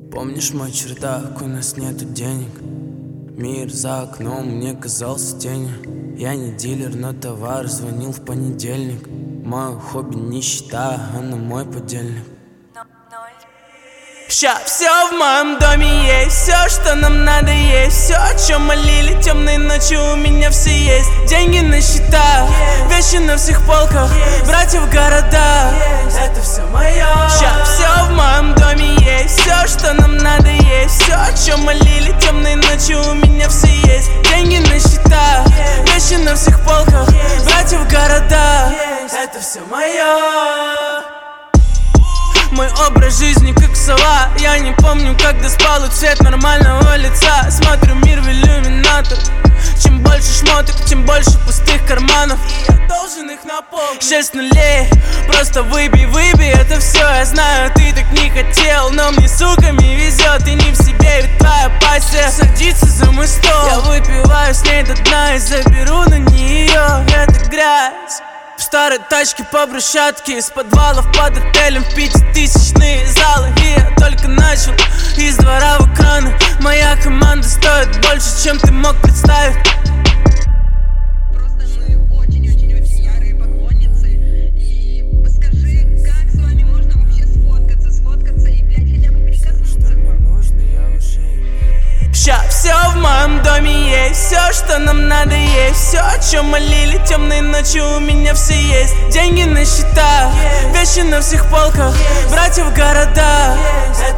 Помнишь мой чердак, у нас нету денег. Мир за окном мне казался тенью. Я не дилер, но товар звонил в понедельник. Мое хобби нищета, она мой подельник. Ща все в моем доме есть, все, что нам надо есть. Все, о чем молили темные ночи, у меня все есть. Деньги на счетах, вещи на всех полках, братья в городах, это все мое. Ща все в моем доме есть, все, что нам надо есть. Все, о чем молили темные ночи, у меня все есть. Деньги на счетах, вещи на всех полках, братья в городах, это все мое. Мой образ жизни как сова. Я не помню, когда спал, и цвет нормального лица. Смотрю мир в иллюминатор. Чем больше шмоток, тем больше пустых карманов. И я должен их наполнить. 6 нулей, просто выбей, это все я знаю. Ты так не хотел, но мне, суками везет. И не в себе, ведь твоя пассия садится за мой стол. Я выпиваю с ней до дна и заберу на нее эту грязь. В старой тачке по брусчатке, из подвалов под отелем в 5000-тысячные залы. И я только начал, из двора в экраны. Моя команда стоит больше, чем ты мог представить. Просто мы очень-очень-очень ярые поклонницы. И скажи, как с вами можно вообще сфоткаться и, блядь, хотя бы прикоснуться? Ща все в моем доме есть, все, что нам надо есть. Все, о чем молили темные ночи, у меня все есть. Деньги на счетах, вещи на всех полках, братья в городах,